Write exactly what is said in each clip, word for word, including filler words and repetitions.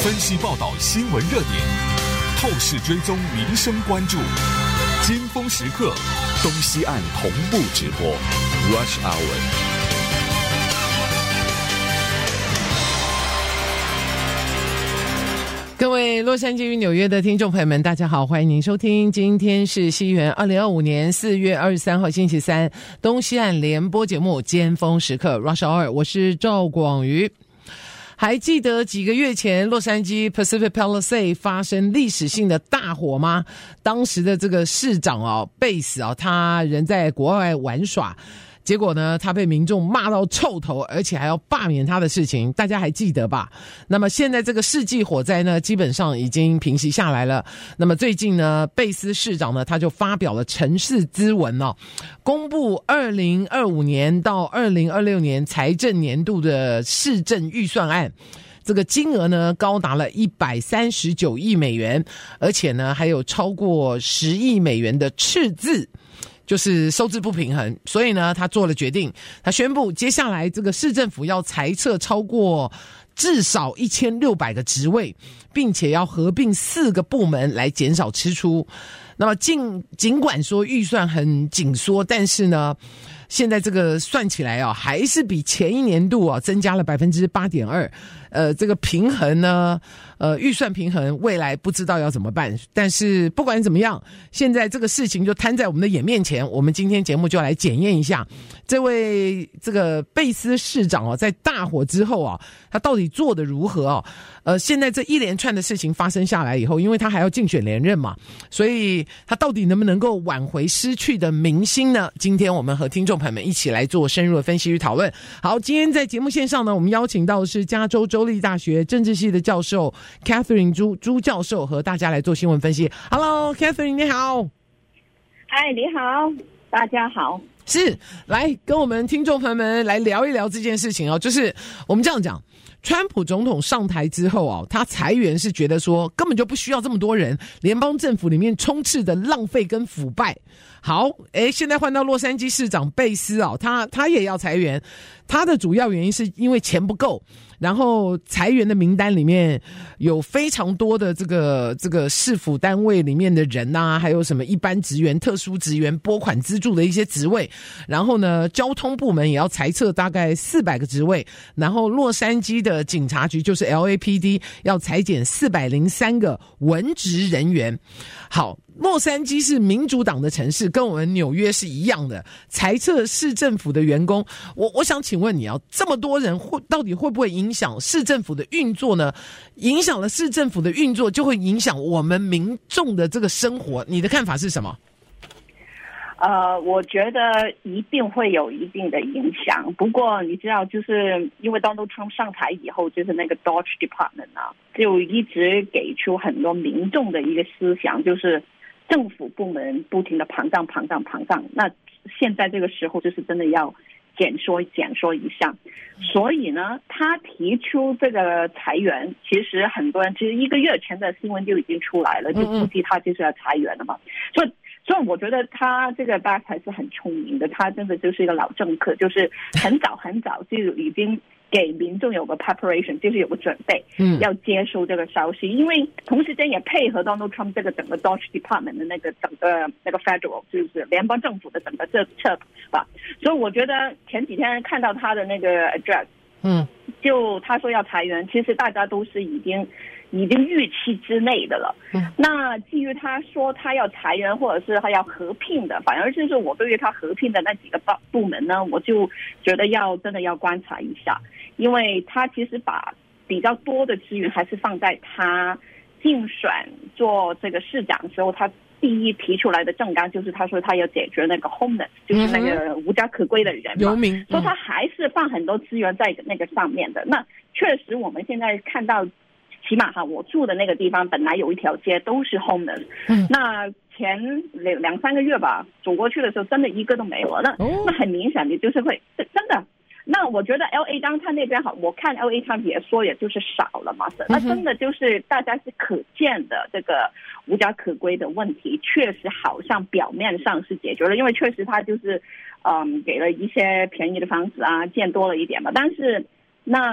分析报道新闻热点，透视追踪民生关注，尖峰时刻，东西岸同步直播 Rush Hour。 各位洛杉矶与纽约的听众朋友们，大家好，欢迎您收听，今天是西元二零二五年四月二十三号星期三，东西岸联播节目尖峰时刻 Rush Hour， 我是赵广瑜。还记得几个月前洛杉矶 Pacific Palisades 发生历史性的大火吗？当时的这个市长哦，贝斯哦，他人在国外玩耍，结果呢，他被民众骂到臭头，而且还要罢免他的事情，大家还记得吧？那么现在这个世纪火灾呢，基本上已经平息下来了。那么最近呢，贝斯市长呢，他就发表了城市咨文哦，公布二零二五年到二零二六年财政年度的市政预算案。这个金额呢高达了一百三十九亿美元，而且呢还有超过十亿美元的赤字。就是收支不平衡，所以呢他做了决定，他宣布接下来这个市政府要裁撤超过至少一千六百个职位，并且要合并四个部门来减少支出。那么尽尽管说预算很紧缩，但是呢现在这个算起来啊，还是比前一年度啊增加了 百分之八点二。呃，这个平衡呢，呃，预算平衡未来不知道要怎么办。但是不管怎么样，现在这个事情就摊在我们的眼面前。我们今天节目就来检验一下，这位这个贝斯市长啊，在大火之后啊，他到底做得如何啊？呃，现在这一连串的事情发生下来以后，因为他还要竞选连任嘛，所以他到底能不能够挽回失去的民心呢？今天我们和听众朋友们一起来做深入的分析与讨论。好，今天在节目线上呢，我们邀请到的是加州州立大学政治系的教授 Catherine 朱朱教授，和大家来做新闻分析。Hello Catherine， 你好。 嗨，你好，大家好。 是，来跟我们听众朋友们来聊一聊这件事情哦。就是我们这样讲，川普总统上台之后哦，他裁员是觉得说根本就不需要这么多人，联邦政府里面充斥的浪费跟腐败。好，诶，现在换到洛杉矶市长贝斯哦，他他也要裁员，他的主要原因是因为钱不够。然后裁员的名单里面有非常多的这个这个市府单位里面的人啊，还有什么一般职员、特殊职员、拨款资助的一些职位。然后呢，交通部门也要裁撤大概四百个职位。然后洛杉矶的警察局就是 L A P D 要裁减四百零三个文职人员。好，洛杉矶是民主党的城市，跟我们纽约是一样的，裁撤市政府的员工。我我想请问你啊，这么多人会到底会不会影响市政府的运作呢？影响了市政府的运作，就会影响我们民众的这个生活。你的看法是什么？ 呃，我觉得一定会有一定的影响。不过你知道，就是因为 Donald Trump 上台以后，就是那个 Dodge Department 啊，就一直给出很多民众的一个思想，就是政府部门不停的膨胀、膨胀、膨胀。那现在这个时候，就是真的要减缩、减缩一下。所以呢，他提出这个裁员，其实很多人其实一个月前的新闻就已经出来了，就估计他就是要裁员了嘛。所以。所以我觉得他这个 Bass 还是很聪明的，他真的就是一个老政客，就是很早很早就已经给民众有个 preparation， 就是有个准备，嗯，要接收这个消息，因为同时间也配合 Donald Trump 这个整个 Dodge Department 的那个整个那个 Federal 就是联邦政府的整个这撤吧，所以我觉得前几天看到他的那个 address， 嗯，就他说要裁员，其实大家都是已经。已经预期之内的了。嗯，那基于他说他要裁员或者是他要合并的，反而就是我对于他合并的那几个部门呢，我就觉得要真的要观察一下，因为他其实把比较多的资源还是放在他竞选做这个市长的时候，他第一提出来的政纲就是他说他要解决那个 homeless， 就是那个无家可归的人嘛，嗯，所以他还是放很多资源在那个上面的。那确实我们现在看到。起码哈，我住的那个地方本来有一条街都是 homeless，嗯，那前两两三个月吧，走过去的时候真的一个都没有了。那，哦，那很明显，你就是会真的。那我觉得 L A 当他那边好，我看 L A 他也说，也就是少了嘛，嗯，那真的就是大家是可见的这个无家可归的问题，确实好像表面上是解决了，因为确实他就是嗯给了一些便宜的房子啊，建多了一点嘛，但是那。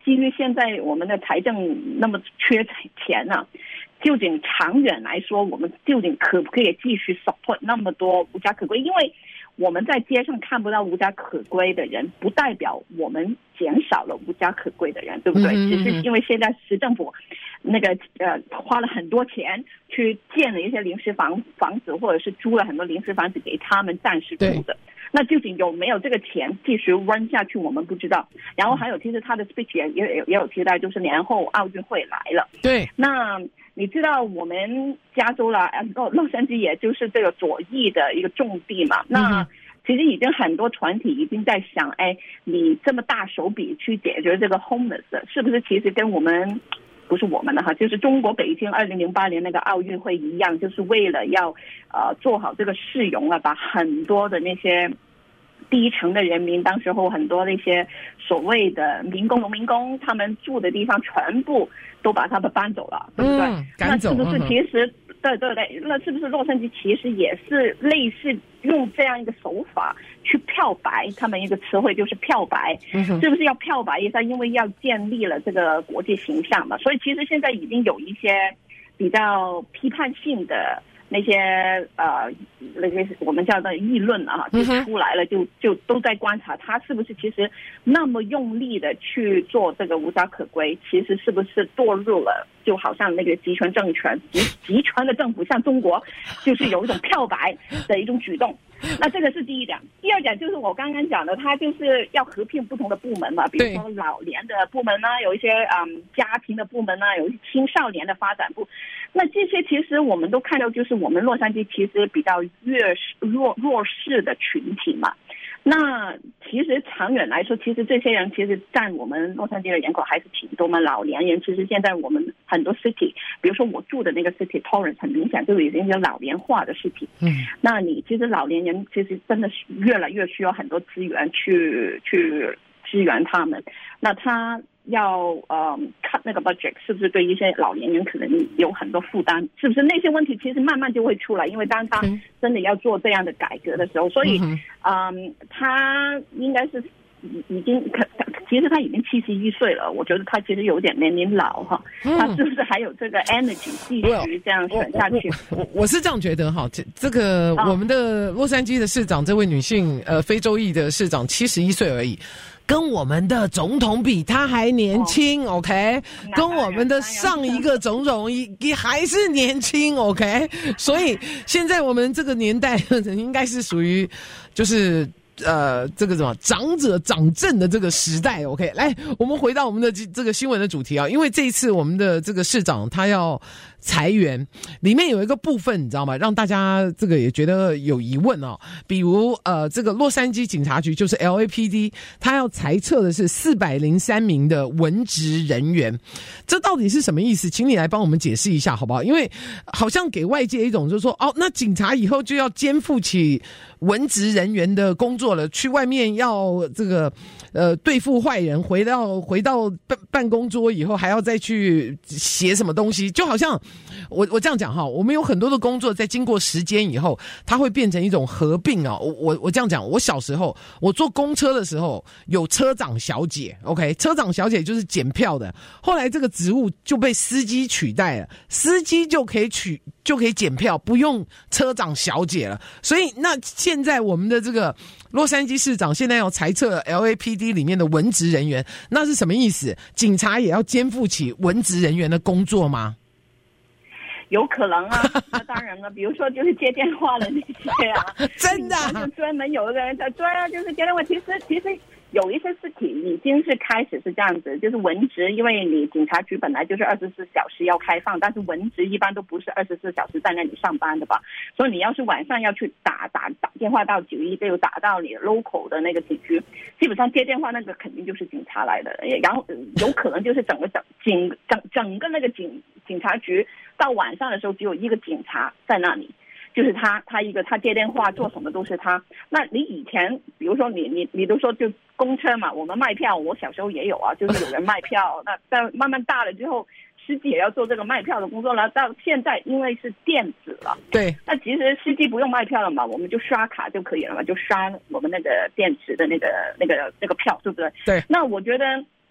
基于现在我们的财政那么缺钱呢、啊，究竟长远来说，我们究竟可不可以继续 support 那么多无家可归？因为我们在街上看不到无家可归的人，不代表我们减少了无家可归的人，对不对？嗯、只是因为现在市政府那个呃花了很多钱去建了一些临时房房子，或者是租了很多临时房子给他们暂时住的。那究竟有没有这个钱继续 run 下去，我们不知道。然后还有，其实他的 speech 也也也有提到，就是年后奥运会来了。 对， 那你知道我们加州啦，洛洛杉矶也就是这个左翼的一个重地嘛。那其实已经很多团体已经在想，哎，你这么大手笔去解决这个 homeless， 是不是其实跟我们不是我们的哈，就是中国北京二零零八年那个奥运会一样，就是为了要呃做好这个市容啊，把很多的那些低层的人民，当时候很多那些所谓的民工、农民工，他们住的地方全部都把他们搬走了，对不对？ 嗯、赶走。 那是不是其实、嗯、对对对，那是不是洛杉矶其实也是类似用这样一个手法去漂白？他们一个词汇就是漂白，嗯、是不是要漂白一下？因为要建立了这个国际形象嘛，所以其实现在已经有一些比较批判性的那些呃那些我们叫的议论啊，就出来了，就就都在观察他是不是其实那么用力的去做这个无家可归，其实是不是堕入了，就好像那个集权政权、集集权的政府，像中国，就是有一种漂白的一种举动。那这个是第一点。第二点就是我刚刚讲的，他就是要合并不同的部门嘛，比如说老年的部门呢，有一些嗯家庭的部门呢，有一些青少年的发展部。那这些其实我们都看到，就是我们洛杉矶其实比较弱弱弱势的群体嘛。那其实长远来说，其实这些人其实占我们洛杉矶的人口还是挺多嘛。老年人其实现在我们很多 city， 比如说我住的那个 city Torrance， 很明显就已经有老年化的 city。嗯，那你其实老年人其实真的是越来越需要很多资源去去支援他们。那他要呃 cut 那个 budget， 是不是对一些老年人可能有很多负担？是不是那些问题其实慢慢就会出来？因为当他真的要做这样的改革的时候，所以嗯、呃，他应该是已经可，其实他已经七十一岁了，我觉得他其实有点年龄老哈，他是不是还有这个 energy 继续这样选下去？ 我 我, 我是这样觉得哈，这这个我们的洛杉矶的市长，这位女性呃非洲裔的市长七十一岁而已。跟我们的总统比，他还年轻、哦、，OK？ 跟我们的上一个总统也还是年轻 ，OK？ 所以现在我们这个年代应该是属于就是呃这个什么长者长政的这个时代 ，OK？ 来，我们回到我们的这个新闻的主题啊，因为这一次我们的这个市长他要裁员，里面有一个部分你知道吗？让大家这个也觉得有疑问哦。比如呃，这个洛杉矶警察局就是 L A P D， 他要裁撤的是四百零三名的文职人员，这到底是什么意思？请你来帮我们解释一下好不好？因为好像给外界一种就是说，哦，那警察以后就要肩负起文职人员的工作了，去外面要这个呃对付坏人，回到回到办办公桌以后还要再去写什么东西，就好像。我我这样讲哈，我们有很多的工作在经过时间以后，它会变成一种合并啊。我我我这样讲，我小时候我坐公车的时候有车长小姐 ，OK， 车长小姐就是检票的，后来这个职务就被司机取代了，司机就可以取就可以检票，不用车长小姐了。所以那现在我们的这个洛杉矶市长现在要裁撤 L A P D 里面的文职人员，那是什么意思？警察也要肩负起文职人员的工作吗？ 有可能啊，那当然了，比如说就是接电话的那些啊， 真的、啊， 就专门有一个人在对啊，就是接电话。其实其实有一些事情已经是开始是这样子，就是文职，因为你警察局本来就是二十四小时要开放，但是文职一般都不是二十四小时在那里上班的吧？所以你要是晚上要去打打打电话到九一六，打到你 local 的那个警局，基本上接电话那个肯定就是警察来的，然后有可能就是整个整警整整个那个警警察局。到晚上的时候，只有一个警察在那里，就是他，他一个他接电话做什么都是他。那你以前，比如说你你你都说就公车嘛，我们卖票，我小时候也有啊，就是有人卖票。那但慢慢大了之后，司机也要做这个卖票的工作了。到现在因为是电子了， 对， 那其实司机不用卖票了嘛，我们就刷卡就可以了嘛，就刷我们那个电子的那个那个那个票，对不对？ 对。 那我觉得。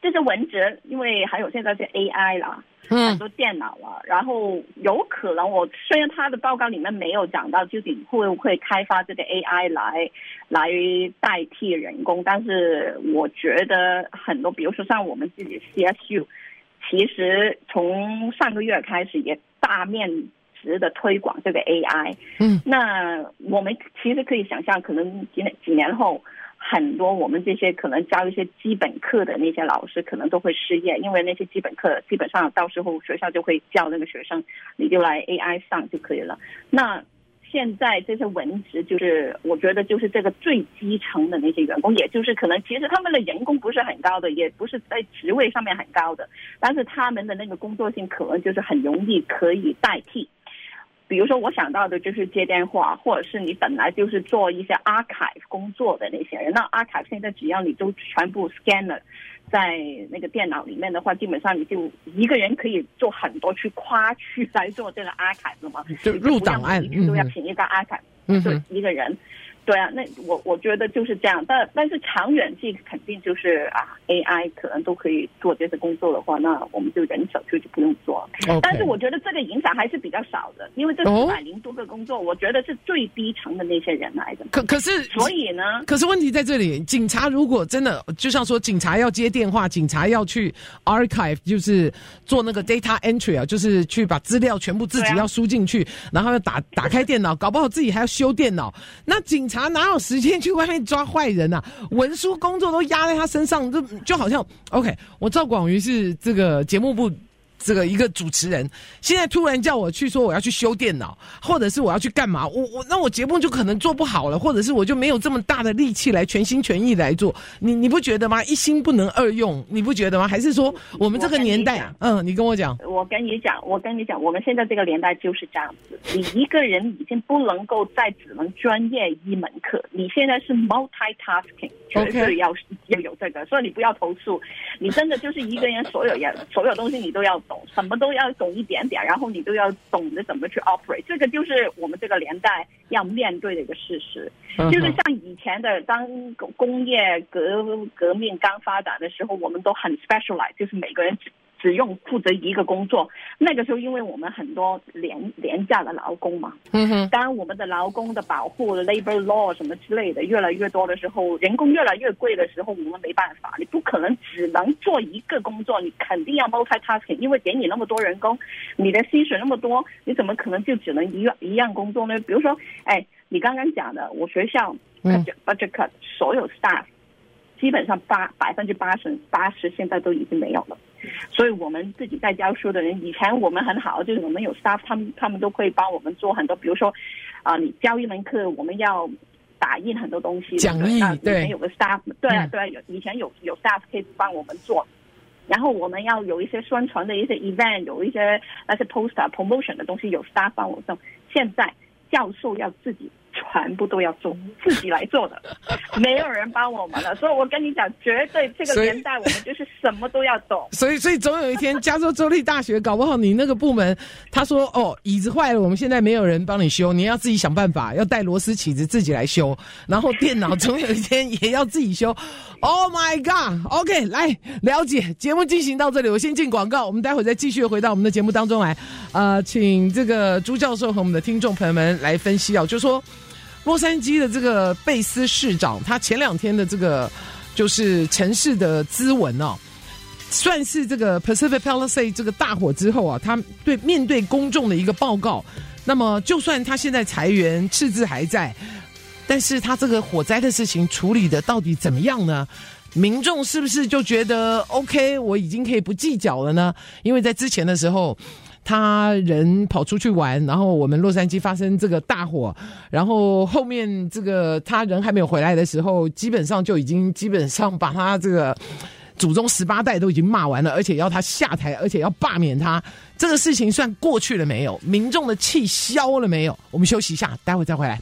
这些文职，因为还有现在是 A I 啦， 嗯， 很多电脑了，然后有可能我虽然他的报告里面没有讲到究竟会不会开发这个 A I 来来代替人工，但是我觉得很多，比如说像我们自己 C S U， 其实从上个月开始也大面值的推广这个 A I， 嗯， 那我们其实可以想象，可能几几年后。很多我们这些可能教一些基本课的那些老师可能都会失业，因为那些基本课基本上到时候学校就会叫那个学生你就来 A I 上就可以了。那现在这些文职就是我觉得就是这个最基层的那些员工，也就是可能其实他们的人工不是很高的，也不是在职位上面很高的，但是他们的那个工作性可能就是很容易可以代替。比如说我想到的就是接电话，或者是你本来就是做一些 archive 工作的那些人，那 archive 现在只要你都全部 scan 了在那个电脑里面的话，基本上你就一个人可以做很多区跨区来做这个 archive 了嘛， 就入档案你都要请一个 archive，嗯，就一个人。对啊，那我我觉得就是这样，但但是长远计肯定就是啊 ，A I 可能都可以做这些工作的话，那我们就人手就就不用做。 Okay. 但是我觉得这个影响还是比较少的，因为这四百零多个工作，我觉得是最低层的那些人来的。 可可是， 所以呢， 可是问题在这里，警察如果真的就像说，警察要接电话，警察要去 archive， 就是做那个 data entry 啊，就是去把资料全部自己要输进去，啊、然后要打打开电脑，搞不好自己还要修电脑，那警察哪有时间去外面抓坏人啊？文书工作都压在他身上，就就好像 OK， 我赵广瑜是这个节目部这个一个主持人，现在突然叫我去说我要去修电脑，或者是我要去干嘛，我我那我节目就可能做不好了，或者是我就没有这么大的力气来全心全意来做，你你不觉得吗？一心不能二用，你不觉得吗？还是说我们这个年代，嗯，你跟我讲， 我跟你讲，我跟你讲，我们现在这个年代就是这样子，你一个人已经不能够再只能专业一门课，你现在是 multitasking， 绝对要要有这个，所以你不要投诉，你真的就是一个人所有也所有东西你都要懂，什么都要懂一点点，然后你都要懂得怎么去 operate， 这个就是我们这个年代要面对的一个事实。嗯、就是像以前的当工业革革命刚发展的时候，我们都很 specialize， 就是每个人只只用负责一个工作。那个时候因为我们很多廉廉价的劳工嘛，嗯哼，当然我们的劳工的保护 labor law 什么之类的越来越多的时候，人工越来越贵的时候，我们没办法，你不可能只能做一个工作，你肯定要 multitasking， 因为给你那么多人工，你的薪水那么多，你怎么可能就只能一样一样工作呢？比如说，哎，你刚刚讲的，我学校 budget budget cut，所有 staff 基本上八百分之八十八十现在都已经没有了。所以我们自己在教书的人，以前我们很好，就是我们有 staff， 他们他们都会帮我们做很多，比如说，啊、呃，你教一门课，我们要打印很多东西， 讲义，对， 以前有个 staff， 对啊，对啊，有以前有有 staff 可以帮我们做，然后我们要有一些宣传的一些 event， 有一些那些 poster promotion 的东西，有 staff 帮我做。现在教授要自己全部都要做，自己来做的，没有人帮我们了。所以我跟你讲，绝对这个年代我们就是什么都要懂。 所以，所以总有一天，加州州立大学搞不好你那个部门，他说哦，椅子坏了，我们现在没有人帮你修，你要自己想办法，要带螺丝起子自己来修。然后电脑总有一天也要自己修。Oh my God！OK， 来了解。节目进行到这里，我先进广告，我们待会再继续回到我们的节目当中来。呃，请这个朱教授和我们的听众朋友们来分析哦，就说洛杉矶的这个贝斯市长，他前两天的这个就是城市的咨文哦，算是这个 Pacific Palisades 这个大火之后啊，他对面对公众的一个报告。那么，就算他现在裁员赤字还在，但是他这个火灾的事情处理的到底怎么样呢？民众是不是就觉得 OK， 我已经可以不计较了呢？因为在之前的时候，他人跑出去玩，然后我们洛杉矶发生这个大火，然后后面这个他人还没有回来的时候，基本上就已经基本上把他这个祖宗十八代都已经骂完了，而且要他下台，而且要罢免他。这个事情算过去了没有？民众的气消了没有？我们休息一下，待会再回来。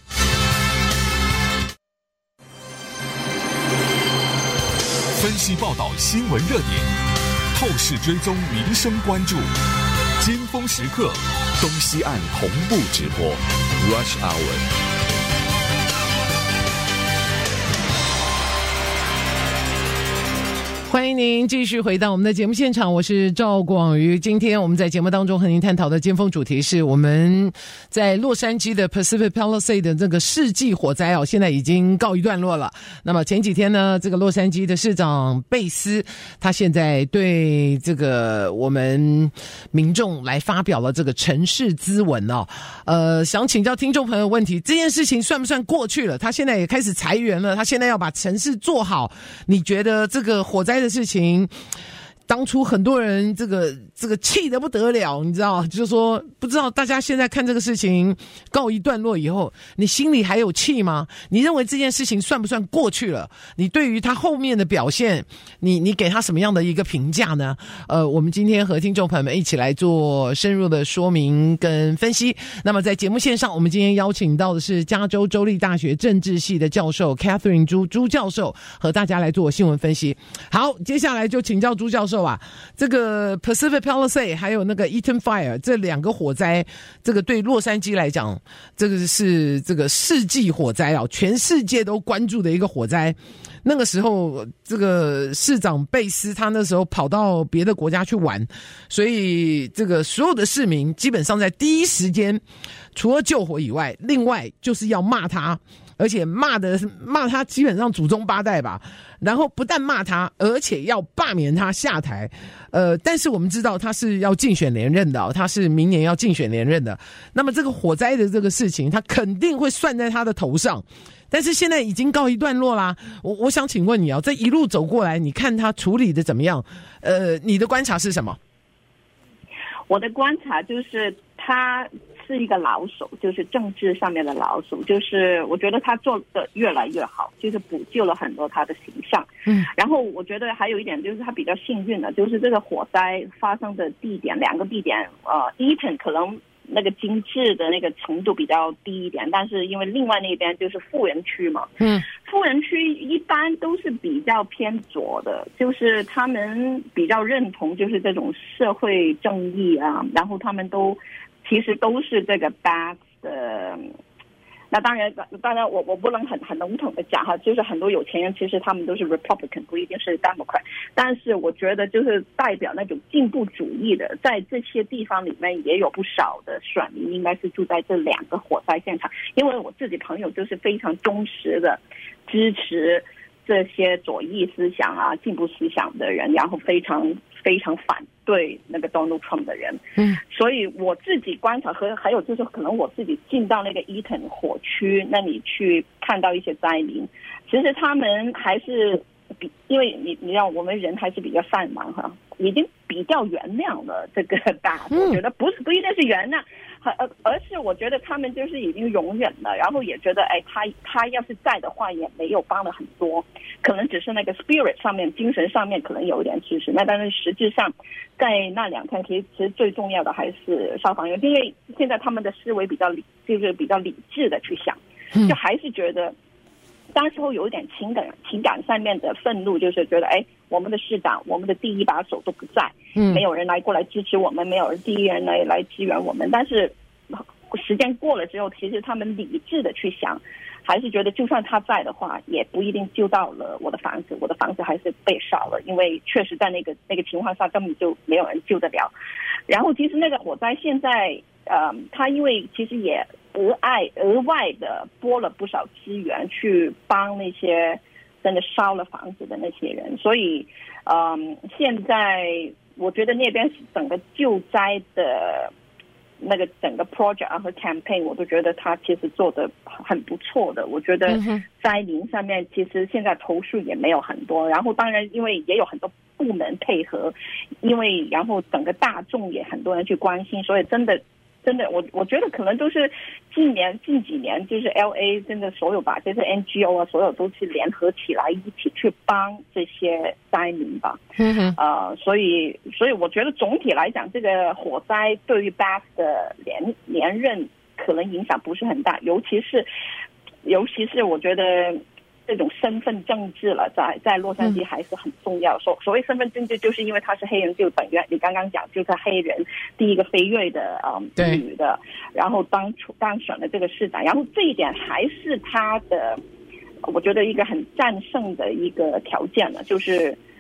分析报道新闻热点，透视追踪民生关注，尖峰时刻，东西岸同步直播 Rush Hour。 欢迎您继续回到我们的节目现场，我是赵广瑜。今天我们在节目当中和您探讨的尖峰主题是我们在洛杉矶的 Pacific Palisades 的这个世纪火灾哦，现在已经告一段落了。那么前几天呢，这个洛杉矶的市长贝斯，他现在对这个我们民众来发表了这个城市咨文哦。呃，想请教听众朋友问题，这件事情算不算过去了？他现在也开始裁员了，他现在要把城市做好。你觉得这个火灾的事情，当初很多人这个这个气得不得了，你知道，就是说不知道大家现在看这个事情告一段落以后，你心里还有气吗？你认为这件事情算不算过去了？你对于他后面的表现，你你给他什么样的一个评价呢？呃，我们今天和听众朋友们一起来做深入的说明跟分析。那么在节目线上，我们今天邀请到的是加州州立大学政治系的教授 Catherine 朱朱教授，和大家来做新闻分析。好，接下来就请教朱教授啊，这个 Pacific Palisades 还有那个 Eaton Fire 这两个火灾，这个对洛杉矶来讲，这个是这个世纪火灾啊，全世界都关注的一个火灾。那个时候，这个市长贝斯他那时候跑到别的国家去玩，所以这个所有的市民基本上在第一时间，除了救火以外，另外就是要骂他。而且骂的骂他基本上祖宗八代吧，然后不但骂他，而且要罢免他下台。呃，但是我们知道他是要竞选连任的、哦，他是明年要竞选连任的。那么这个火灾的这个事情，他肯定会算在他的头上。但是现在已经告一段落啦。我我想请问你啊，这一路走过来，你看他处理的怎么样？呃，你的观察是什么？ 我的观察就是他是一个老手，就是政治上面的老手，就是我觉得他做的越来越好，就是补救了很多他的形象。嗯，然后我觉得还有一点就是他比较幸运的，就是这个火灾发生的地点，两个地点，呃 Eaton 可能那个精致的那个程度比较低一点，但是因为另外那边就是富人区嘛，嗯，富人区一般都是比较偏左的，就是他们比较认同就是这种社会正义啊，然后他们都其实都是这个 B A S 的。那当然，当然我我不能很很笼统的讲哈，就是很多有钱人其实他们都是 Republican， 不一定是 Democrat， 但是我觉得就是代表那种进步主义的，在这些地方里面也有不少的选民应该是住在这两个火灾现场，因为我自己朋友就是非常忠实的支持这些左翼思想啊、进步思想的人，然后非常非常反对那个 Donald Trump 的人。嗯，所以我自己观察和还有就是可能我自己进到那个 Eaton 火区那里去看到一些灾民，其实他们还是比，因为你你知道我们人还是比较善良哈，已经比较原谅了这个大，我觉得不是不一定是原谅，而而是我觉得他们就是已经容忍了，然后也觉得哎，他他要是在的话也没有帮了很多，可能只是那个 spirit 上面、精神上面可能有一点支持，那但是实质上在那两天，其实其实最重要的还是消防员，因为现在他们的思维比较理，就是比较理智的去想，就还是觉得。当时候有一点情感情感上面的愤怒，就是觉得哎，我们的市长、我们的第一把手都不在，嗯，没有人来过来支持我们，没有人第一人来来支援我们。但是时间过了之后，其实他们理智的去想，还是觉得就算他在的话，也不一定救到了我的房子，我的房子还是被烧了，因为确实在那个那个情况下根本就没有人救得了。然后其实那个火灾现在，呃，他因为其实也。额外额外的拨了不少资源去帮那些真的烧了房子的那些人，所以，嗯，现在我觉得那边整个救灾的那个整个 project 和 campaign， 我都觉得他其实做的很不错的。我觉得灾民上面其实现在投诉也没有很多，然后当然因为也有很多部门配合，因为然后整个大众也很多人去关心，所以真的。真的，我我觉得可能都是近年近几年，就是 L A 真的所有把这些 N G O 啊，所有都是联合起来一起去帮这些灾民吧。嗯哼。呃，所以所以我觉得总体来讲，这个火灾对于 B A S 的连连任可能影响不是很大，尤其是尤其是我觉得。这种身份政治了，在在洛杉矶还是很重要。所所谓身份政治，就是因为他是黑人，就等于你刚刚讲，就是黑人第一个非裔的嗯女的，然后当当选了这个市长，然后这一点还是他的，我觉得一个很战胜的一个条件了，就是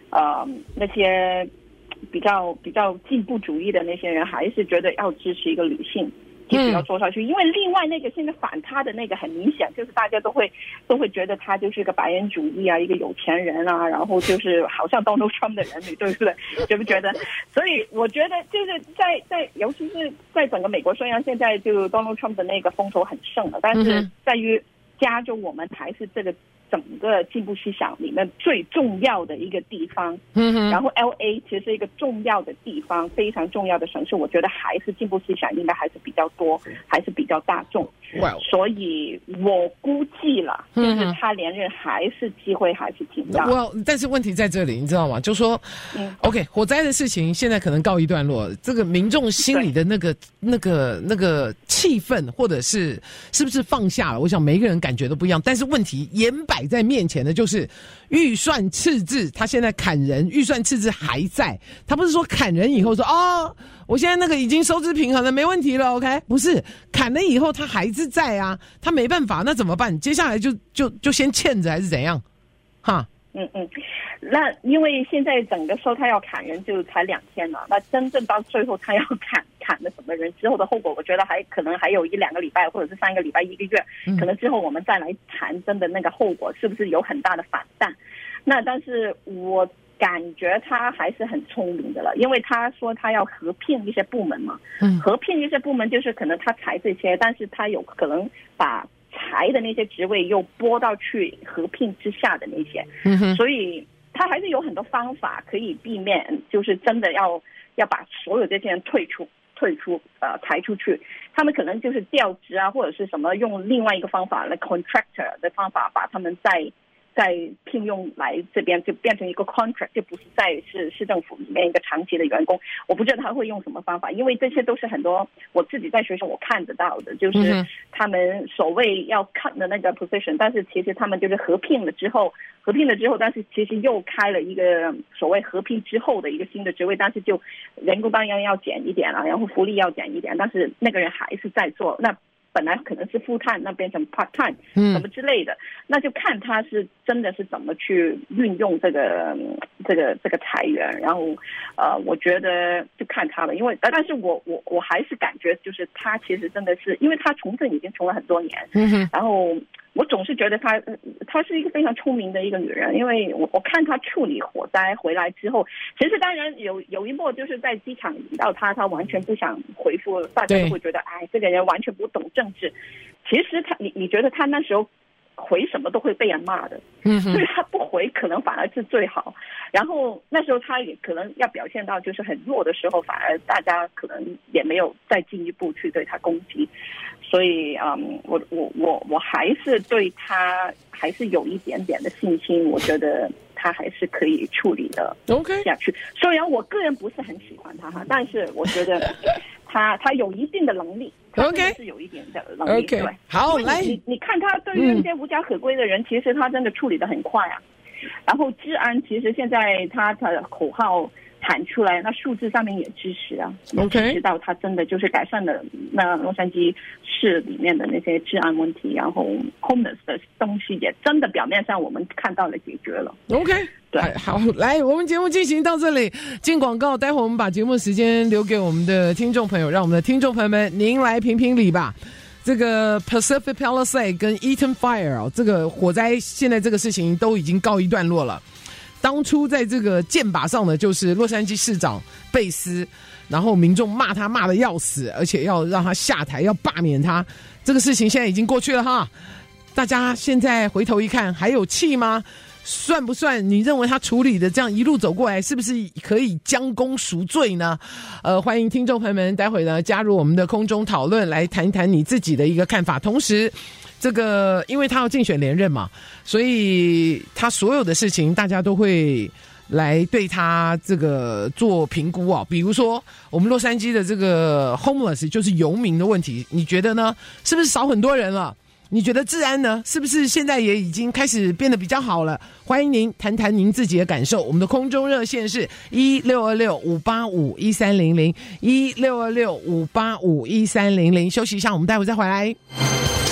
呃那些比较比较进步主义的那些人，还是觉得要支持一个女性。继续要做下去，因为另外那个现在反他的那个很明显，就是大家都会都会觉得他就是一个白人主义啊，一个有钱人啊，然后就是好像 Donald Trump 的人，你对不对？觉不觉得？所以我觉得就是在在，尤其是在整个美国，虽然现在就 Donald Trump 的那个风头很盛了，但是在于加州，我们还是这个整个进步思想里面最重要的一个地方。嗯，然后 L A 其实是一个重要的地方，非常重要的城市，我觉得还是进步思想应该还是比较多，还是比较大众。Wow. 所以我估计了，就是他连任还是机会还是挺大的。 Well, 但是问题在这里，你知道吗？就说、嗯、，OK， 火灾的事情现在可能告一段落，这个民众心里的那个、那个、那个气氛，或者是是不是放下了？我想每一个人感觉都不一样。但是问题严摆在面前的就是预算赤字，他现在砍人，预算赤字还在。他不是说砍人以后说哦，我现在那个已经收支平衡了，没问题了 ，OK？ 不是，砍了以后他还是在啊，他没办法，那怎么办？接下来就就就先欠着还是怎样？哈， 嗯嗯，那因为现在整个说他要砍人就才两天了，那真正到最后他要砍砍了什么人之后的后果，我觉得还可能还有一两个礼拜，或者是三个礼拜、一个月，嗯、可能之后我们再来谈真的那个后果是不是有很大的反弹。那但是我感觉他还是很聪明的了，因为他说他要合并一些部门嘛，嗯，合并一些部门就是可能他裁这些，但是他有可能把裁的那些职位又拨到去合并之下的那些，嗯，所以他还是有很多方法可以避免，就是真的要要把所有这些人退出退出呃裁出去，他们可能就是调职啊，或者是什么用另外一个方法来 contractor 的方法把他们再再聘用来这边，就变成一个 contract， 就不是在是市政府里面一个长期的员工。我不知道他会用什么方法，因为这些都是很多我自己在学校我看得到的，就是他们所谓要 cut 的那个 position， 但是其实他们就是合并了之后，合并了之后，但是其实又开了一个所谓合并之后的一个新的职位，但是就人工当然要减一点了，然后福利要减一点，但是那个人还是在做。那本来可能是 full time， 那变成 part time， 什么之类的，嗯，那就看他是真的是怎么去运用这个这个这个裁员，然后呃，我觉得就看他了，因为但是我我我还是感觉就是他其实真的是，因为他从政已经从了很多年，嗯，然后我总是觉得她她是一个非常聪明的一个女人，因为我我看她处理火灾回来之后，其实当然有有一幕就是在机场遇到她，她完全不想回复，大家都会觉得哎，这个人完全不懂政治。其实她你你觉得她那时候回什么都会被人骂的，嗯，所以她不回可能反而是最好。然后那时候她也可能要表现到就是很弱的时候，反而大家可能也没有再进一步去对她攻击。所以，嗯，我我我我还是对他还是有一点点的信心，我觉得他还是可以处理的 OK 下去。虽然我个人不是很喜欢他哈，但是我觉得他他有一定的能力 ，OK 是有一点的能力。Okay. 对， 好，来， 你你看他对于那些无家可归的人，嗯，其实他真的处理得很快啊。然后治安，其实现在他的口号喊出来，那数字上面也支持啊，也支持到他真的就是改善了那洛杉矶市里面的那些治安问题，然后 homeless 的东西也真的表面上我们看到了解决了。 OK， 对，好，来，我们节目进行到这里，进广告，待会儿我们把节目时间留给我们的听众朋友，让我们的听众朋友们您来评评理吧。这个 Pacific Palisades 跟 Eaton Fire 哦，这个火灾现在这个事情都已经告一段落了。当初在这个箭靶上的就是洛杉矶市长贝斯，然后民众骂他骂得要死，而且要让他下台，要罢免他。这个事情现在已经过去了哈，大家现在回头一看，还有气吗？算不算？你认为他处理的这样一路走过来，是不是可以将功赎罪呢？呃，欢迎听众朋友们待会呢加入我们的空中讨论，来谈一谈你自己的一个看法。同时，这个因为他要竞选连任嘛，所以他所有的事情大家都会来对他这个做评估啊。比如说我们洛杉矶的这个 homeless 就是游民的问题，你觉得呢？是不是少很多人了？你觉得治安呢？是不是现在也已经开始变得比较好了？欢迎您谈谈您自己的感受。我们的空中热线是一六二六五八五一三零零一六二六五八五一三零零。休息一下，我们待会再回来。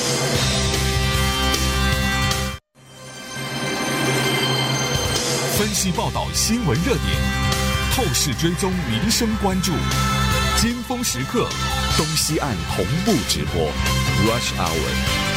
分析报道新闻热点，透视追踪民生关注，尖峰时刻，东西岸同步直播 Rush Hour。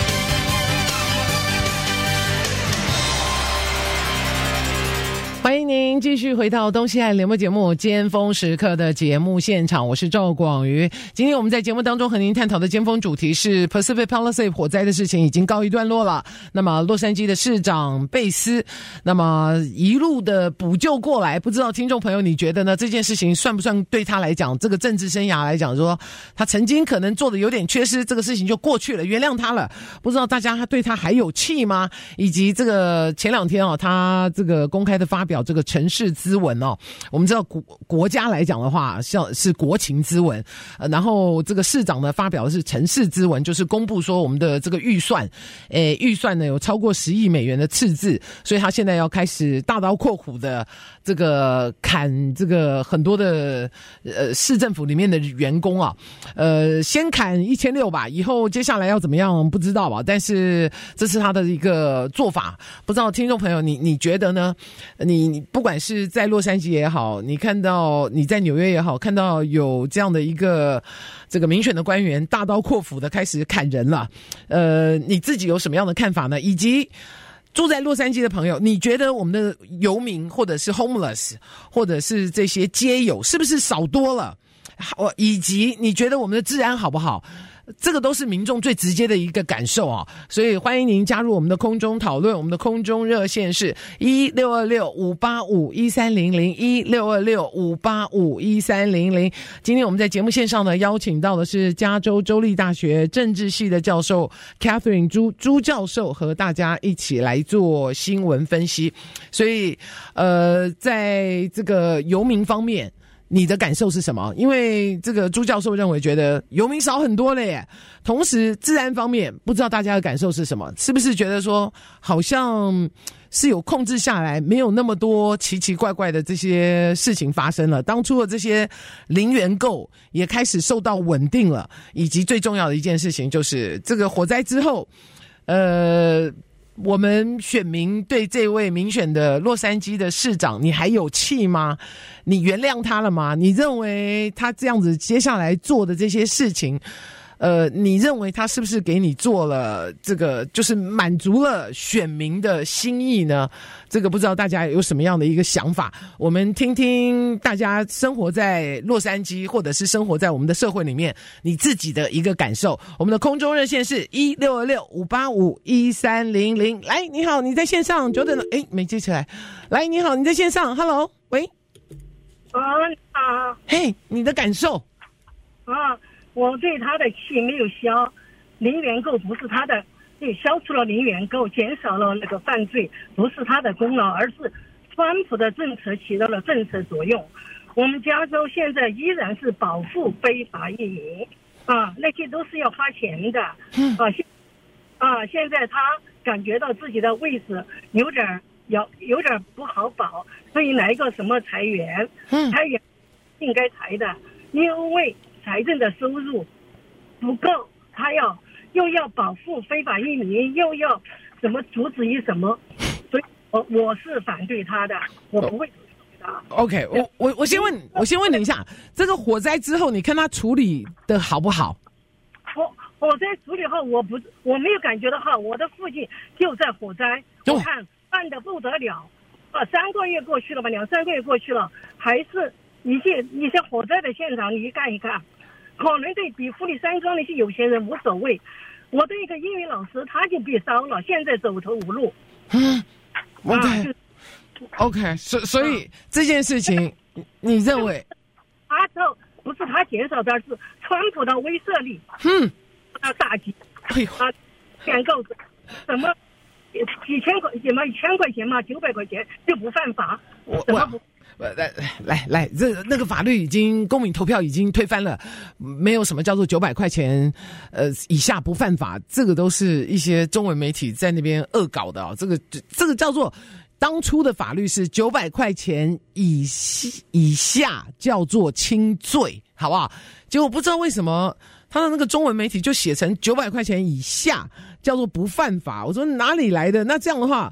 欢迎您继续回到东西岸联播节目尖峰时刻的节目现场，我是赵广瑜。今天我们在节目当中和您探讨的尖峰主题是 Pacific Palisades 火灾的事情已经告一段落了。那么洛杉矶的市长贝斯，那么一路的补救过来，不知道听众朋友你觉得呢？这件事情算不算对他来讲，这个政治生涯来讲说，他曾经可能做的有点缺失，这个事情就过去了，原谅他了。不知道大家对他还有气吗？以及这个前两天哦，他这个公开的发表这个城市咨文哦，我们知道国国家来讲的话，像是国情咨文，呃，然后这个市长呢发表的是城市咨文，就是公布说我们的这个预算，诶，预算呢有超过十亿美元的赤字，所以他现在要开始大刀阔斧的这个砍这个很多的呃市政府里面的员工啊，呃，先砍一千六吧，以后接下来要怎么样不知道吧，但是这是他的一个做法，不知道听众朋友你你觉得呢？你你不管是在洛杉矶也好，你看到你在纽约也好，看到有这样的一个这个民选的官员大刀阔斧的开始砍人了，呃，你自己有什么样的看法呢？以及住在洛杉矶的朋友，你觉得我们的游民或者是 homeless 或者是这些街友是不是少多了？以及你觉得我们的治安好不好？这个都是民众最直接的一个感受啊，所以欢迎您加入我们的空中讨论。我们的空中热线是一六二六五八五一三零零一六二六五八五一三零零。今天我们在节目线上呢，邀请到的是加州州立大学政治系的教授 Catherine 朱朱教授，和大家一起来做新闻分析。所以，呃，在这个游民方面，你的感受是什么？因为这个朱教授认为觉得游民少很多了耶。同时治安方面，不知道大家的感受是什么？是不是觉得说好像是有控制下来，没有那么多奇奇怪怪的这些事情发生了？当初的这些零元购也开始受到稳定了，以及最重要的一件事情就是这个火灾之后，呃。我们选民对这位民选的洛杉矶的市长，你还有气吗？你原谅他了吗？你认为他这样子接下来做的这些事情，呃，你认为他是不是给你做了这个，就是满足了选民的心意呢？这个不知道大家有什么样的一个想法？我们听听大家生活在洛杉矶，或者是生活在我们的社会里面，你自己的一个感受。我们的空中热线是一六二六五八五一三零零。来，你好，你在线上，久等了，哎，没接起来。来，你好，你在线上 ，Hello， 喂， 啊，你好， 嘿，你的感受？ 啊，我对他的气没有消，零元购不是他的。对，消除了零元购，减少了那个犯罪，不是他的功劳，而是川普的政策起到了政策作用。我们加州现在依然是保护非法移民，啊，那些都是要花钱的，啊，现啊，现在他感觉到自己的位置有点有有点不好保，所以来个什么裁员，裁员应该裁的，因为财政的收入不够，他要。又要保护非法移民，又要什么阻止于什么，所以我我是反对他的，我不会阻止他。 OK， 我我我先问，我先问你一下，这个火灾之后，你看他处理的好不好？ 火火灾处理后，我不我没有感觉到好，我的附近就在火灾，我看办得不得了，啊，三个月过去了吧，两三个月过去了，还是一些一些火灾的现场，你去看一看。可能对比富丽山庄那些有钱人无所谓，我的一个英语老师他就被烧了，现在走投无路。 嗯 ，OK， 啊、OK， 所所以、啊、这件事情，你认为？ 他这不是他减少的，是川普的威慑力。 嗯， 他打击。 哎呦， 啊，选购什么几千块什么一千块钱嘛，九百块钱就不犯法。 我我。来来来，这那个法律已经公民投票已经推翻了，没有什么叫做九百块钱呃以下不犯法，这个都是一些中文媒体在那边恶搞的哦。这个这个叫做当初的法律是九百块钱以以下叫做轻罪，好不好？结果不知道为什么他的那个中文媒体就写成九百块钱以下叫做不犯法。我说哪里来的？那这样的话。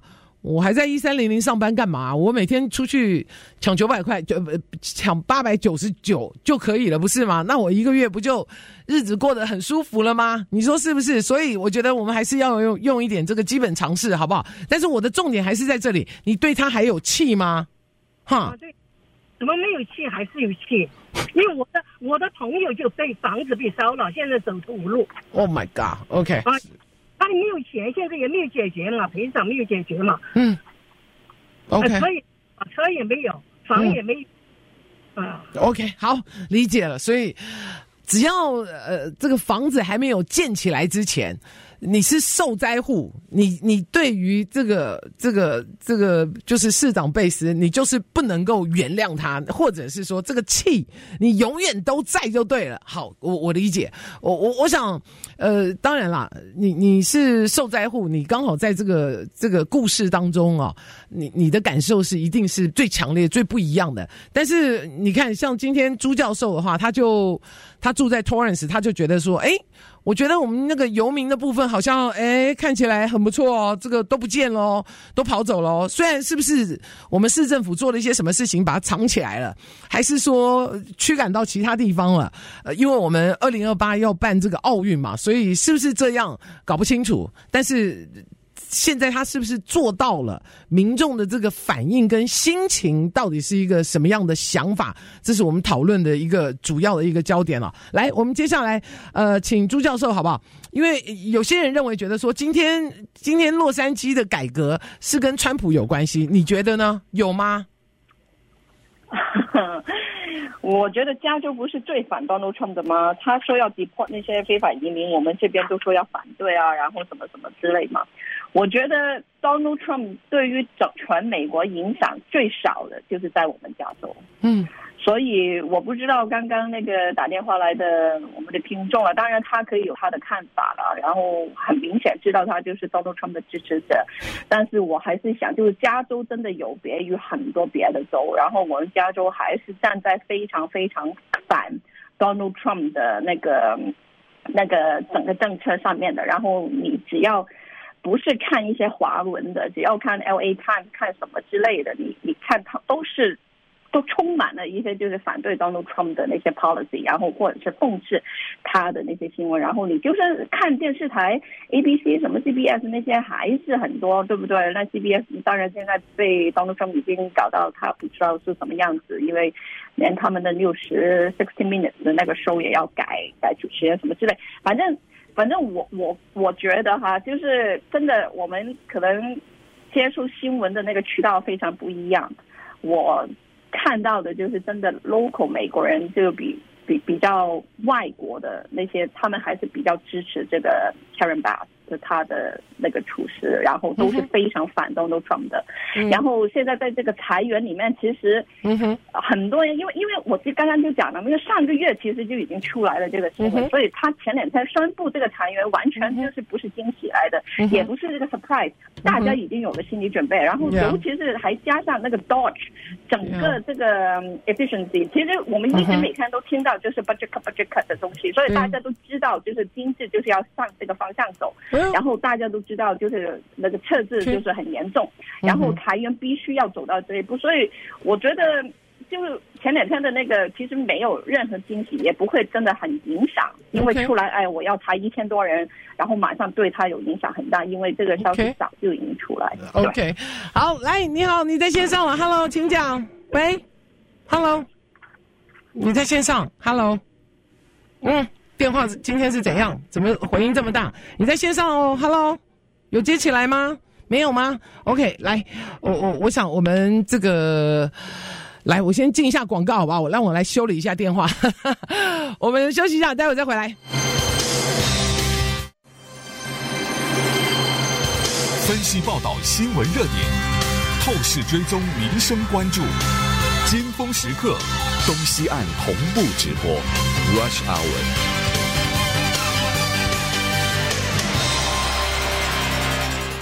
我还在一三零零上班干嘛？我每天出去抢九百块，就抢八百九十九就可以了，不是吗？那我一个月不就日子过得很舒服了吗？你说是不是？所以我觉得我们还是要用用一点这个基本常识，好不好？但是我的重点还是在这里，你对他还有气吗？哈、 啊，对，怎么没有气？还是有气，因为我的我的朋友就被房子被烧了，现在走投无路。 Oh my God，OK、okay. 啊，他没有钱，现在也没有解决嘛，赔偿没有解决嘛。 嗯 ，OK，、 呃、车也车也没有，房也没有。嗯、啊 ，OK， 好，理解了。所以只要呃这个房子还没有建起来之前，你是受灾户，你你对于这个这个这个就是市长贝斯，你就是不能够原谅他，或者是说这个气你永远都在就对了。好，我我理解，我我我想，呃，当然啦，你你是受灾户，你刚好在这个这个故事当中啊，你你的感受是一定是最强烈、最不一样的。但是你看，像今天朱教授的话，他就他住在 Torrance， 他就觉得说，哎。我觉得我们那个游民的部分好像诶看起来很不错哦，这个都不见了哦，都跑走了哦。虽然是不是我们市政府做了一些什么事情把它藏起来了，还是说驱赶到其他地方了？呃，因为我们二零二八要办这个奥运嘛，所以是不是这样搞不清楚。但是现在他是不是做到了？民众的这个反应跟心情到底是一个什么样的想法？这是我们讨论的一个主要的一个焦点了。来，我们接下来呃，请朱教授好不好？因为有些人认为觉得说，今天今天洛杉矶的改革是跟川普有关系，你觉得呢？有吗？ 我觉得加州不是最反 Donald Trump 的吗？他说要 deport 那些非法移民，我们这边都说要反对啊，然后什么什么之类嘛。我觉得 Donald Trump 对于整全美国影响最少的就是在我们加州。嗯，所以我不知道刚刚那个打电话来的我们的听众啊，当然他可以有他的看法了，然后很明显知道他就是 Donald Trump 的支持者，但是我还是想，就是加州真的有别于很多别的州，然后我们加州还是站在非常非常反 Donald Trump 的那个那个整个政策上面的，然后你只要不是看一些华文的，只要看 L A Times 看什么之类的，你你看它都是都充满了一些就是反对 Donald Trump 的那些 policy， 然后或者是讽刺他的那些新闻，然后你就是看电视台 A B C 什么 C B S 那些还是很多，对不对？那 C B S 当然现在被 Donald Trump 已经搞到他不知道是什么样子，因为连他们的六十 sixty minutes 的那个 show 也要改改主持人什么之类，反正反正我我我觉得哈，就是真的我们可能接触新闻的那个渠道非常不一样，我看到的就是真的 local 美国人就比比比较外国的那些，他们还是比较支持这个 Karen Bass 他的那个处事，然后都是非常反 Donald Trump 的、嗯、然后现在在这个裁员里面，其实很多人因为因为我刚刚就讲了，因为上个月其实就已经出来了这个新闻、嗯、所以他前两天宣布这个裁员完全就是不是惊喜来的、嗯、也不是这个 surprise， 大家已经有了心理准备，然后尤其是还加上那个 Dodge 整个这个 efficiency， 其实我们一直每天都听到就是 budget cut budget cut 的东西，所以大家都知道就是经济就是要向这个方向走，然后大家都知道就是那个赤字就是很严重，然后裁员必须要走到这一步，所以我觉得就是前两天的那个其实没有任何惊喜，也不会真的很影响，因为出来哎我要裁一千多人，然后马上对他有影响很大，因为这个消息早就已经出来了。 OK， 好，来你好，你在线上了 ，Hello， 请讲。喂 ，Hello， 你在线上 ，Hello， 嗯。电话今天是怎样？怎么回音这么大？你在线上哦 ，Hello， 有接起来吗？没有吗 ？OK， 来，我我我想我们这个，来，我先进一下广告，好吧？我让我来修理一下电话，我们休息一下，待会再回来。 分析报道新闻热点，透视追踪民生关注，尖峰时刻，东西岸同步直播 ，Rush Hour。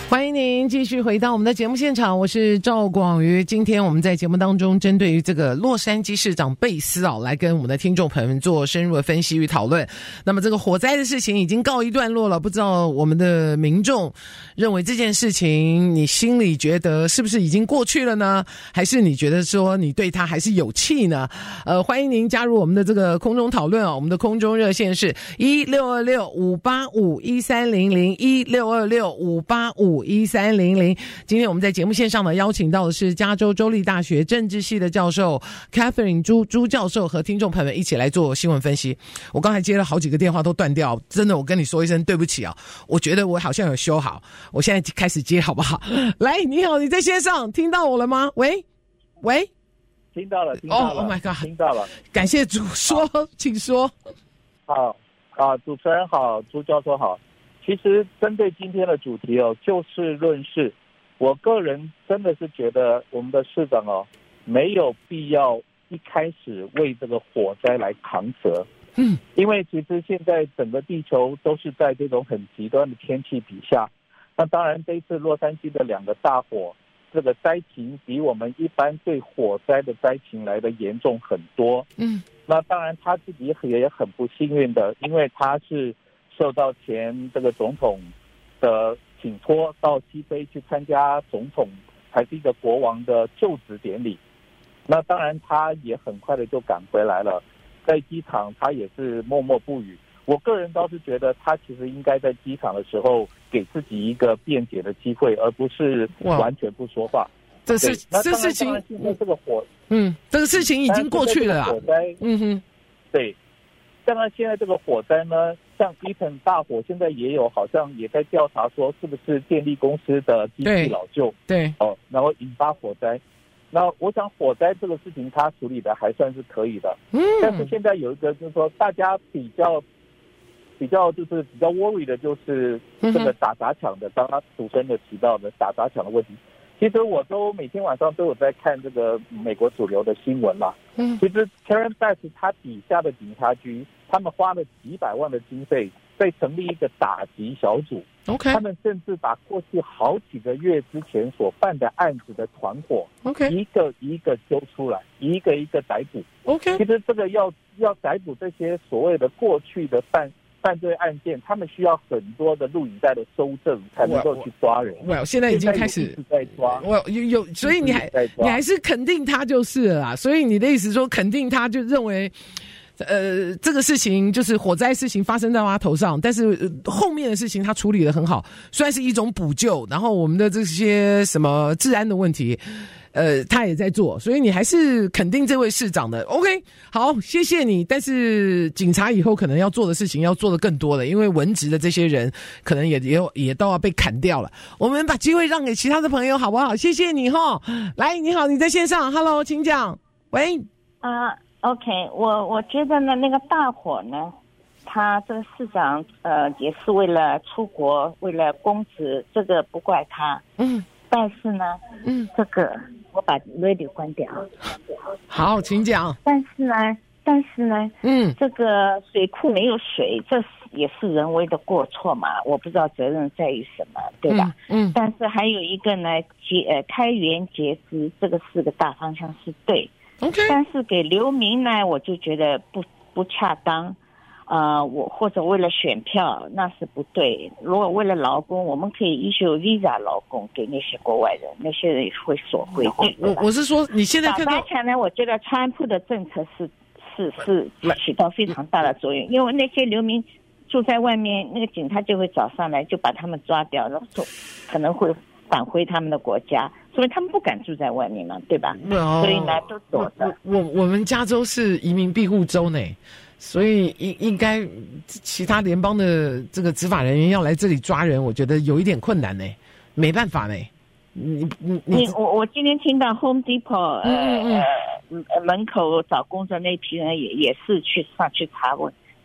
欢迎您继续回到我们的节目现场，我是赵广瑜。今天我们在节目当中针对于这个洛杉矶市长贝斯啊，来跟我们的听众朋友们做深入的分析与讨论。那么这个火灾的事情已经告一段落了，不知道我们的民众认为这件事情你心里觉得是不是已经过去了呢？还是你觉得说你对他还是有气呢？呃，欢迎您加入我们的这个空中讨论啊，我们的空中热线是一六二六五八五一三零零一六二六五八五一三零零。今天我们在节目线上呢，邀请到的是加州州立大学政治系的教授 Catherine 朱朱教授，和听众朋友们一起来做新闻分析。我刚才接了好几个电话都断掉，真的我跟你说一声对不起啊！我觉得我好像有修好，我现在开始接好不好？来，你好，你在线上听到我了吗？喂喂， 听到了，听到了。 Oh, oh my god， 听到了。 感谢主说，请说。 好啊，主持人好，朱教授好。其实针对今天的主题哦，就事论事。我个人真的是觉得我们的市长哦，没有必要一开始为这个火灾来扛责。嗯，因为其实现在整个地球都是在这种很极端的天气底下。那当然，这一次洛杉矶的两个大火，这个灾情比我们一般对火灾的灾情来的严重很多。嗯，那当然他自己也很不幸运的，因为他是受到前这个总统的请托到西非去参加总统还是一个国王的就职典礼。那当然他也很快的就赶回来了，在机场他也是默默不语。我个人倒是觉得他其实应该在机场的时候给自己一个辩解的机会，而不是完全不说话。 这事这事情， 现在这个火， 嗯，这个事情已经过去了啊。 火灾，嗯哼，对。当然，现在这个火灾呢，像伊藤大火，现在也有好像也在调查说是不是电力公司的机器老旧， 对， 哦，然后引发火灾。那我想火灾这个事情，他处理的还算是可以的。嗯，但是现在有一个就是说，大家比较比较就是比较 worry 的就是这个打砸抢的，刚刚主持人有提到的打砸抢的问题。其实我都每天晚上都有在看这个美国主流的新闻啦。嗯，其实 Karen Bass 他底下的警察局，他们花了几百万的经费，在成立一个打击小组。OK， 他们甚至把过去好几个月之前所办的案子的团伙 ，OK， 一个一个揪出来，一个一个逮捕。OK， 其实这个要要逮捕这些所谓的过去的犯。犯罪案件，他们需要很多的录影带的搜证才能够去抓人。我现在已经开始在抓， 我有有，所以你还你还是肯定他就是了啦。所以你的意思说肯定他，就认为，呃，这个事情就是火灾事情发生在他头上，但是、呃、后面的事情他处理得很好，算是一种补救。然后我们的这些什么治安的问题。呃，他也在做，所以你还是肯定这位市长的。OK， 好，谢谢你。但是警察以后可能要做的事情要做的更多了，因为文职的这些人可能也也也都要被砍掉了。我们把机会让给其他的朋友，好不好？谢谢你哈。来，你好，你在线上 ，Hello， 请讲。喂， 啊、uh, ，OK， 我我觉得呢，那个大火呢，他这个市长呃也是为了出国，为了公职，这个不怪他。嗯。但是呢，嗯，这个我把 radio 关掉。 好，请讲。 但是呢，但是呢，嗯，这个水库没有水，这也是人为的过错嘛。我不知道责任在于什么，对吧？嗯。嗯，但是还有一个呢，节呃开源节支，这个四个大方向是对。OK。但是给流民呢，我就觉得不不恰当。呃，我或者为了选票那是不对。如果为了劳工，我们可以 issue visa 劳工给那些国外人，那些人也会锁规定。 我我是说，你现在看到打砸抢呢，我觉得川普的政策是是是起到非常大的作用，因为那些流民住在外面，那个警察就会找上来，就把他们抓掉，然后可能会返回他们的国家，所以他们不敢住在外面嘛，对吧？哦、所以呢，都躲着。 我我们加州是移民庇护州呢。所以应应该其他联邦的这个执法人员要来这里抓人，我觉得有一点困难呢，没办法呢。你你你我我今天听到 Home Depot 呃嗯嗯门口找工作那批人也也是去上去查问，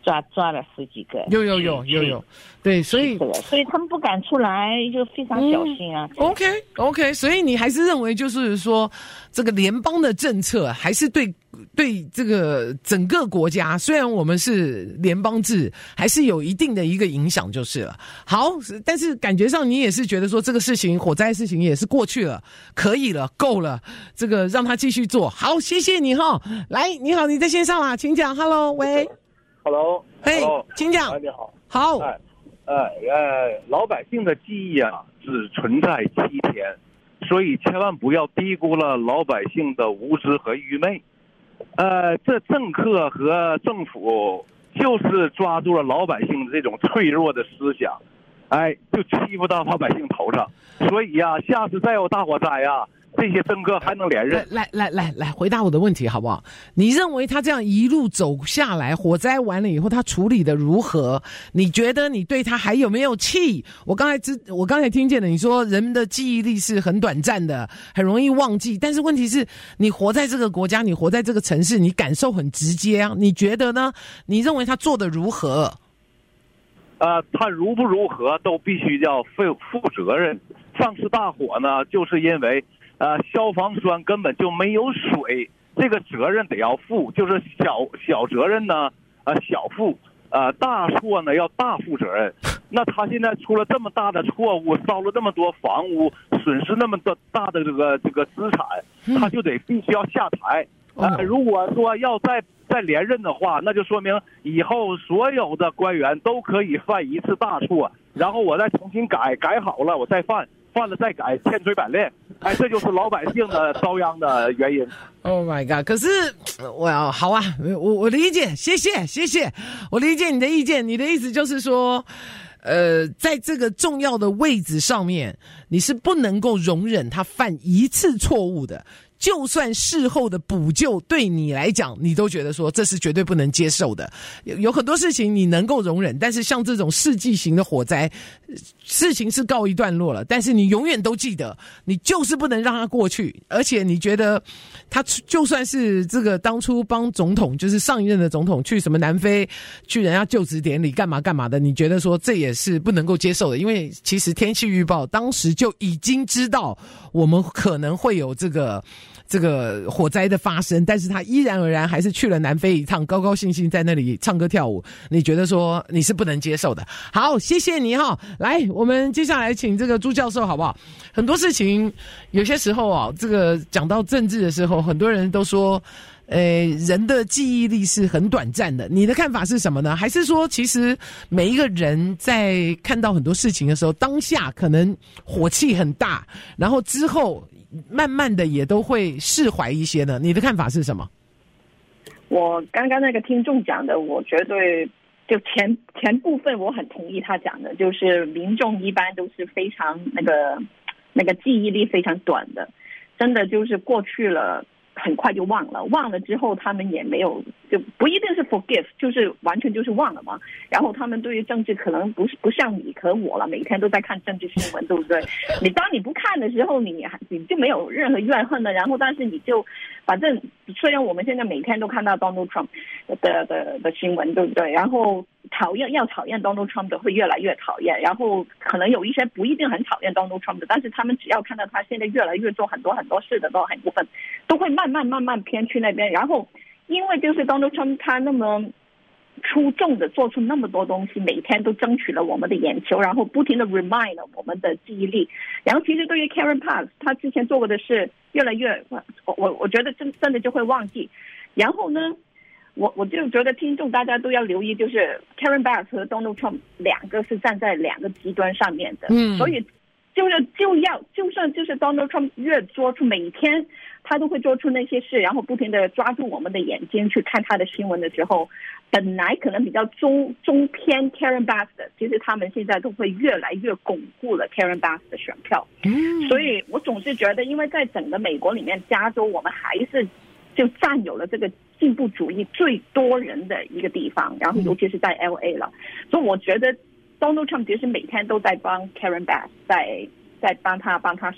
抓抓了十几个， 有有有有有，对，所以所以他们不敢出来，就非常小心啊。 嗯、OK OK， 所以你还是认为就是说，这个联邦的政策还是对对这个整个国家，虽然我们是联邦制，还是有一定的一个影响就是了。好，但是感觉上你也是觉得说这个事情火灾事情也是过去了，可以了，够了，这个让他继续做。好，谢谢你哈。来，你好，你在线上啊，请讲。Hello， 喂。 Hello， 嘿，请讲。 哎，你好。 好。 哎，呃呃，老百姓的记忆啊，只存在七天，所以千万不要低估了老百姓的无知和愚昧。呃，这政客和政府就是抓住了老百姓的这种脆弱的思想，哎，就欺负到老百姓头上。所以呀、啊，下次再有大火灾呀、啊。这些政客还能连任？ 来来来来，回答我的问题好不好？你认为他这样一路走下来，火灾完了以后，他处理的如何？你觉得你对他还有没有气？我刚才知，我刚才听见了，你说人们的记忆力是很短暂的，很容易忘记。但是问题是，你活在这个国家，你活在这个城市，你感受很直接啊。你觉得呢？你认为他做的如何？ 呃，他如不如何都必须要负负责任。上次大火呢，就是因为。呃，消防栓根本就没有水，这个责任得要负，就是小小责任呢，呃，小负，呃，大错呢要大负责任。那他现在出了这么大的错误，烧了这么多房屋，损失那么多大的这个这个资产，他就得必须要下台。呃，如果说要再再连任的话，那就说明以后所有的官员都可以犯一次大错，然后我再重新改，改好了我再犯。犯了再改，千锤百炼，哎，这就是老百姓的遭殃的原因。 Oh my god！ 可是我要好啊，我我理解，谢谢谢谢，我理解你的意见。你的意思就是说，呃，在这个重要的位置上面，你是不能够容忍他犯一次错误的。就算事后的补救对你来讲，你都觉得说这是绝对不能接受的。有有很多事情你能够容忍，但是像这种世纪型的火灾，事情是告一段落了，但是你永远都记得，你就是不能让它过去。而且你觉得他就算是这个当初帮总统，就是上一任的总统去什么南非去人家就职典礼干嘛干嘛的，你觉得说这也是不能够接受的。因为其实天气预报当时就已经知道我们可能会有这个这个火灾的发生，但是他依然而然还是去了南非一趟，高高兴兴在那里唱歌跳舞。你觉得说你是不能接受的。好，谢谢你哈。来，我们接下来请这个朱教授好不好？很多事情有些时候啊，这个讲到政治的时候，很多人都说呃，人的记忆力是很短暂的。你的看法是什么呢？还是说其实每一个人在看到很多事情的时候，当下可能火气很大，然后之后慢慢的也都会释怀一些呢？你的看法是什么？ 我刚刚那个听众讲的，我绝对就前前部分我很同意他讲的，就是民众一般都是非常那个那个记忆力非常短的，真的就是过去了很快就忘了，忘了之后他们也没有，就不一定是 forgive， 就是完全就是忘了嘛。然后他们对于政治可能不是不像你和我了，每天都在看政治新闻，对不对？你当你不看的时候，你你就没有任何怨恨了。然后但是你就反正虽然我们现在每天都看到 Donald Trump 的的的新闻，对不对？然后讨厌要讨厌 Donald Trump 的会越来越讨厌，然后可能有一些不一定很讨厌 Donald Trump 的，但是他们只要看到他现在越来越做很多很多事的都很部分都会慢慢慢慢偏去那边。然后因为就是 Donald Trump 他那么出众的做出那么多东西，每天都争取了我们的眼球，然后不停的 remind 了我们的记忆力。然后其实对于 Karen Bass 他之前做过的事越来越我我我觉得真真的就会忘记。然后呢我我就觉得听众大家都要留意，就是 Karen Bass 和 Donald Trump 两个是站在两个极端上面的，嗯，所以就是就要就算就是 Donald Trump 越做出每天他都会做出那些事，然后不停的抓住我们的眼睛去看他的新闻的时候，本来可能比较中中偏 Karen Bass 的，其实他们现在都会越来越巩固了 Karen Bass 的选票。嗯，所以我总是觉得，因为在整个美国里面，加州我们还是就占有了这个进步主义最多人的一个地方，然后尤其是在 L A 了，所以我觉得 Donald Trump 其实每天都在帮 Karen Bass 在在帮他帮他选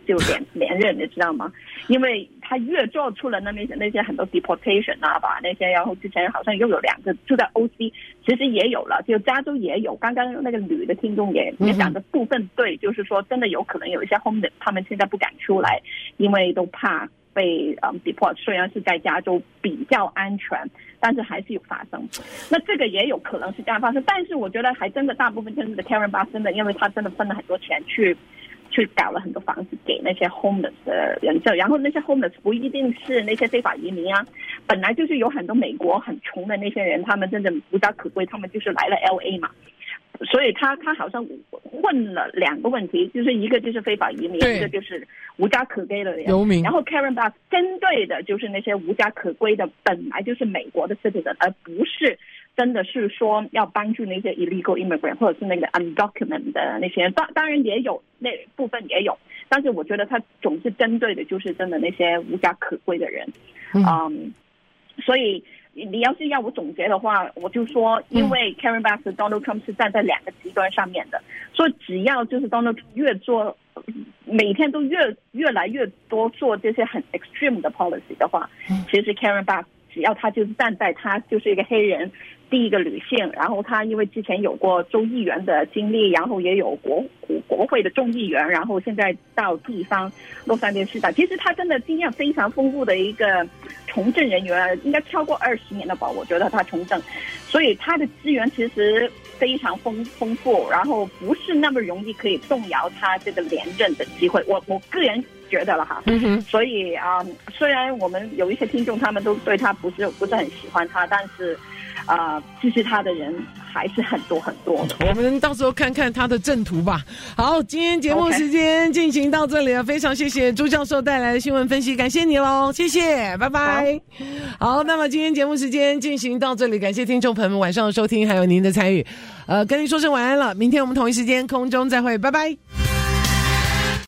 就连连任，你知道吗？因为他越做出了那那些那些很多 deportation 啊吧，那些然后之前好像又有两个住在 O C， 其实也有了，就加州也有。刚刚那个女的听众也也讲的部分对，就是说真的有可能有一些 homeless 他们现在不敢出来，因为都怕被嗯 deport， 虽然是在加州比较安全，但是还是有发生。那这个也有可能是这样发生，但是我觉得还真的大部分真的 Karen Bass 真的，因为他真的分了很多钱去去搞了很多房子给那些 homeless 的人，然后那些 homeless 不一定是那些非法移民啊，本来就是有很多美国很穷的那些人，他们真的无家可归，他们就是来了 L A 嘛。所以他他好像混了两个问题，就是一个就是非法移民，一个就是无家可归的人。然后 Karen Bass 针对的就是那些无家可归的，本来就是美国的 citizen， 而不是真的是说要帮助那些 illegal immigrant 或者是那个 undocumented 的那些人。当当然也有那部分也有，但是我觉得他总是针对的就是真的那些无家可归的人。嗯， um, 所以。你要是要我总结的话，我就说，因为 Karen Bass 和 Donald Trump 是站在两个极端上面的，所以只要就是 Donald Trump 越做，每天都越越来越多做这些很 extreme 的 policy 的话，其实 Karen Bass 只要他就是站在他就是一个黑人，第一个女性，然后他因为之前有过州议员的经历，然后也有国国国会的众议员，然后现在到地方洛杉矶市长，其实他真的经验非常丰富的一个从政人员，应该超过二十年了吧？我觉得他从政，所以他的资源其实非常丰丰富，然后不是那么容易可以动摇他这个连任的机会。我我个人觉得了哈，嗯哼，所以啊、呃，虽然我们有一些听众他们都对他不是不是很喜欢他，但是啊、呃，支持他的人还是很多很多的。 我们到时候看看他的正途吧。好，今天节目时间进行到这里了， okay. 非常谢谢朱教授带来的新闻分析，感谢你喽，谢谢，拜拜。好，好，那么今天节目时间进行到这里，感谢听众朋友们晚上的收听，还有您的参与。呃，跟您说声晚安了，明天我们同一时间空中再会，拜拜。